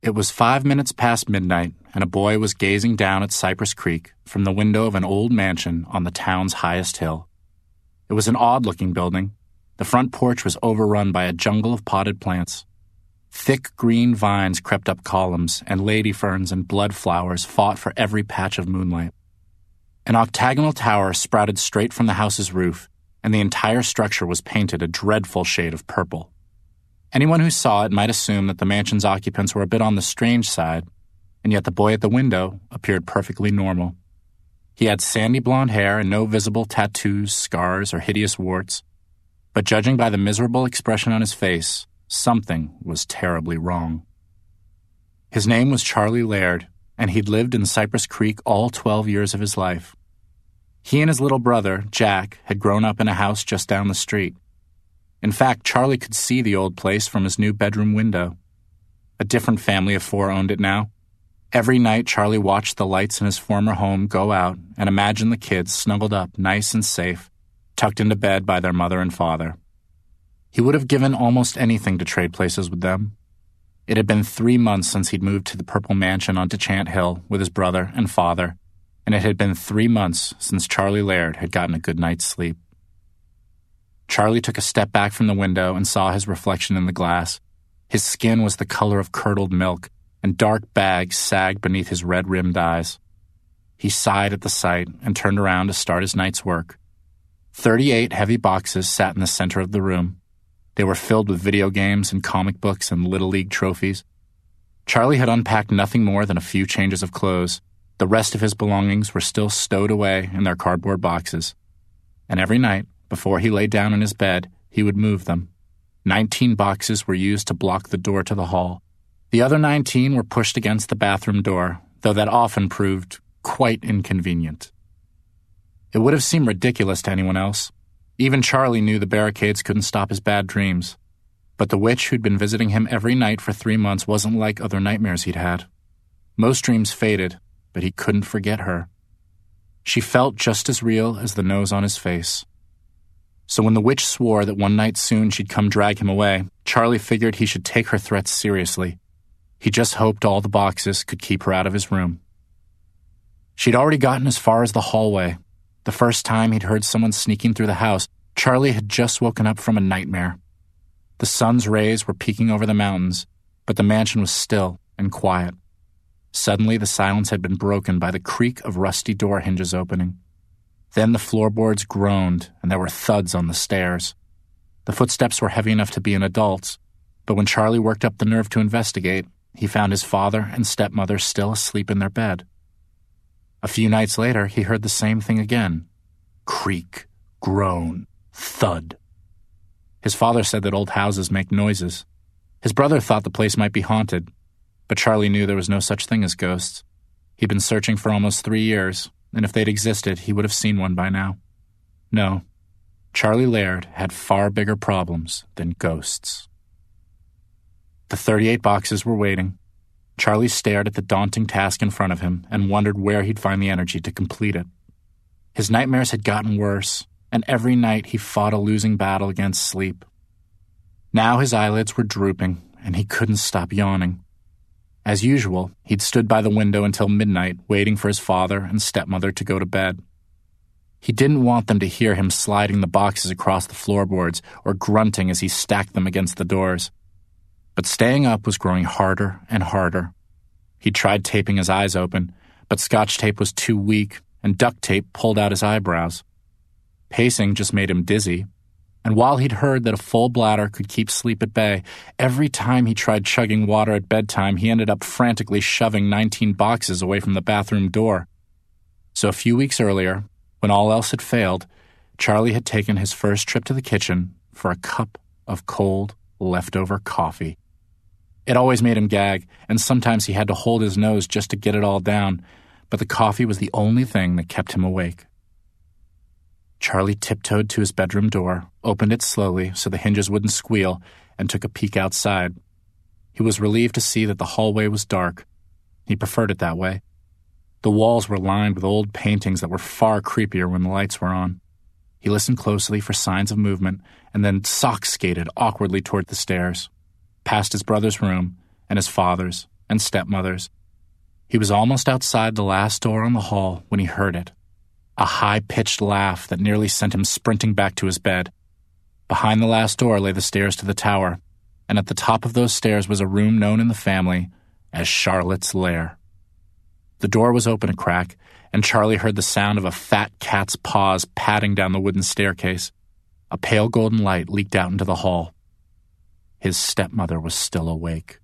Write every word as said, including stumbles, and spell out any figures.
It was five minutes past midnight, and a boy was gazing down at Cypress Creek from the window of an old mansion on the town's highest hill. It was an odd-looking building. The front porch was overrun by a jungle of potted plants. Thick green vines crept up columns, and lady ferns and blood flowers fought for every patch of moonlight. An octagonal tower sprouted straight from the house's roof, and the entire structure was painted a dreadful shade of purple. Anyone who saw it might assume that the mansion's occupants were a bit on the strange side, and yet the boy at the window appeared perfectly normal. He had sandy blonde hair and no visible tattoos, scars, or hideous warts, but judging by the miserable expression on his face, something was terribly wrong. His name was Charlie Laird, and he'd lived in Cypress Creek all twelve years of his life. He and his little brother, Jack, had grown up in a house just down the street. In fact, Charlie could see the old place from his new bedroom window. A different family of four owned it now. Every night, Charlie watched the lights in his former home go out and imagined the kids snuggled up nice and safe, tucked into bed by their mother and father. He would have given almost anything to trade places with them. It had been three months since he'd moved to the Purple Mansion on Dechant Hill with his brother and father, and it had been three months since Charlie Laird had gotten a good night's sleep. Charlie took a step back from the window and saw his reflection in the glass. His skin was the color of curdled milk, and dark bags sagged beneath his red-rimmed eyes. He sighed at the sight and turned around to start his night's work. Thirty-eight heavy boxes sat in the center of the room. They were filled with video games and comic books and Little League trophies. Charlie had unpacked nothing more than a few changes of clothes. The rest of his belongings were still stowed away in their cardboard boxes. And every night, before he lay down in his bed, he would move them. Nineteen boxes were used to block the door to the hall. The other nineteen were pushed against the bathroom door, though that often proved quite inconvenient. It would have seemed ridiculous to anyone else. Even Charlie knew the barricades couldn't stop his bad dreams. But the witch who'd been visiting him every night for three months wasn't like other nightmares he'd had. Most dreams faded, but he couldn't forget her. She felt just as real as the nose on his face. So when the witch swore that one night soon she'd come drag him away, Charlie figured he should take her threats seriously. He just hoped all the boxes could keep her out of his room. She'd already gotten as far as the hallway. The first time he'd heard someone sneaking through the house, Charlie had just woken up from a nightmare. The sun's rays were peeking over the mountains, but the mansion was still and quiet. Suddenly, the silence had been broken by the creak of rusty door hinges opening. Then the floorboards groaned, and there were thuds on the stairs. The footsteps were heavy enough to be an adult's, but when Charlie worked up the nerve to investigate, he found his father and stepmother still asleep in their bed. A few nights later, he heard the same thing again. Creak, groan, thud. His father said that old houses make noises. His brother thought the place might be haunted, but Charlie knew there was no such thing as ghosts. He'd been searching for almost three years, and if they'd existed, he would have seen one by now. No, Charlie Laird had far bigger problems than ghosts. The thirty-eight boxes were waiting. Charlie stared at the daunting task in front of him and wondered where he'd find the energy to complete it. His nightmares had gotten worse, and every night he fought a losing battle against sleep. Now his eyelids were drooping, and he couldn't stop yawning. As usual, he'd stood by the window until midnight, waiting for his father and stepmother to go to bed. He didn't want them to hear him sliding the boxes across the floorboards or grunting as he stacked them against the doors. But staying up was growing harder and harder. He tried taping his eyes open, but Scotch tape was too weak, and duct tape pulled out his eyebrows. Pacing just made him dizzy, and while he'd heard that a full bladder could keep sleep at bay, every time he tried chugging water at bedtime, he ended up frantically shoving nineteen boxes away from the bathroom door. So a few weeks earlier, when all else had failed, Charlie had taken his first trip to the kitchen for a cup of cold, leftover coffee. It always made him gag, and sometimes he had to hold his nose just to get it all down, but the coffee was the only thing that kept him awake. Charlie tiptoed to his bedroom door, opened it slowly so the hinges wouldn't squeal, and took a peek outside. He was relieved to see that the hallway was dark. He preferred it that way. The walls were lined with old paintings that were far creepier when the lights were on. He listened closely for signs of movement, and then sock skated awkwardly toward the stairs, past his brother's room and his father's and stepmothers. He was almost outside the last door on the hall when he heard it, a high-pitched laugh that nearly sent him sprinting back to his bed. Behind the last door lay the stairs to the tower, and at the top of those stairs was a room known in the family as Charlotte's Lair. The door was open a crack, and Charlie heard the sound of a fat cat's paws padding down the wooden staircase. A pale golden light leaked out into the hall. His stepmother was still awake.